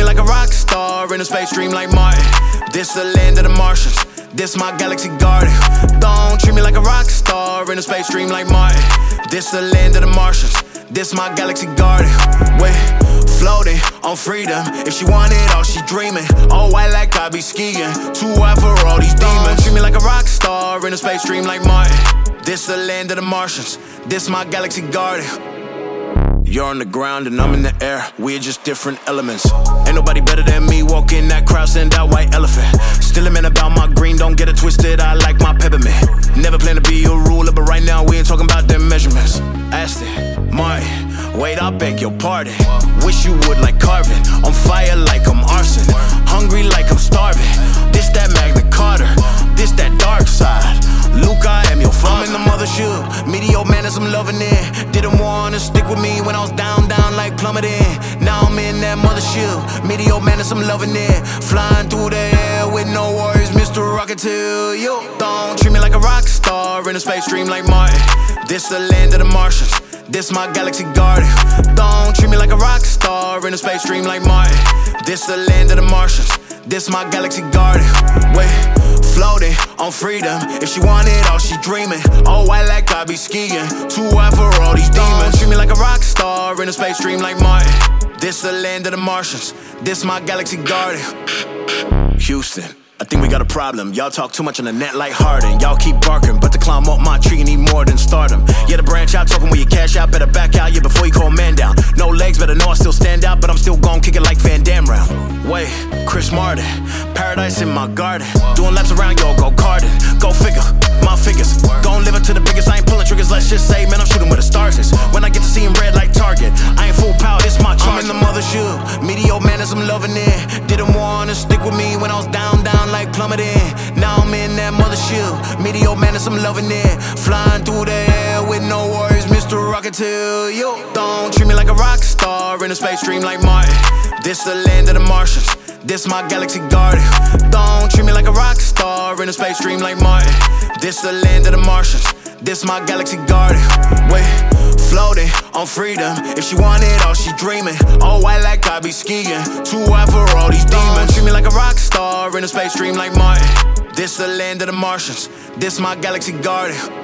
like a rock star in a space dream like Martin. This the land of the Martians, this my galaxy garden. Don't treat me like a rock star in a space dream like Martin. This the land of the Martians, this my galaxy garden. Wait, floating on freedom. If she want it all, she dreaming. All white like I be skiing. Too white for all these demons. Don't treat me like a rock star in a space dream like Martin. This the land of the Martians, this my galaxy garden. You're on the ground and I'm in the air, we're just different elements. Ain't nobody better than me, walk in that crowd, send out white elephant. Still a man about my green, don't get it twisted, I like my peppermint. Never plan to be a ruler, but right now we ain't talking about them measurements. Aston Martin, wait, I beg your pardon. Wish you would like Carvin, on fire like I'm arson. Hungry like I'm starving, this that Magna Carta, this that dark side. Luke, I am your father. I'm in the mothership, meteor man as I'm loving it. Didn't wanna stick with me when I was down like plummeting. Now I'm in that mothership, meteor man as I'm loving it. Flying through the air with no worries, Mr. Rocketeer. You don't treat me like a rock star in a space dream like Martin. This the land of the Martians, this my galaxy garden. Don't treat me like a rock star in a space dream like Martin. This the land of the Martians, this my galaxy garden. Wait, floating on freedom. If she want it all, she dreaming. All white like I be skiing. Too white for all these demons. Treat me like a rock star in a space dream like Martin. This the land of the Martians, this my galaxy garden. Houston, I think we got a problem. Y'all talk too much on the net like Harden. Y'all keep barking, but to climb up my tree you need more than stardom. Yeah, the branch out, talking with your cash out, better back out, yeah, before you call man down. No legs, better know I still stand out, but I'm still gon' kick it like Van Damme round. Wait, Chris Martin, paradise in my garden. Doing laps around, y'all go karting. Go figure, my figures. Gon' live it to the biggest, I ain't pulling triggers, let's just say, man, I'm shooting where the stars is. When I get to see him red like Target, I ain't full power, this my charge. I'm in the mothership, meteor man as I'm loving it. Didn't wanna stick with me when I was down like plummeting. Now I'm in that mothership, meteor man as I'm loving it. Flying through the air with no worries, Mr. Rocketeer. You don't treat me like a rock star in a space dream like Martin. This the land of the Martians, this my galaxy garden. Don't treat me like a rock star in a space dream like Martin. This the land of the Martians, this my galaxy garden. Wait, floating on freedom. If she want it all, she dreaming. All white like I be skiing. Too white for all these demons. Treat me like a rock star in a space dream like Martin. This the land of the Martians, this my galaxy garden.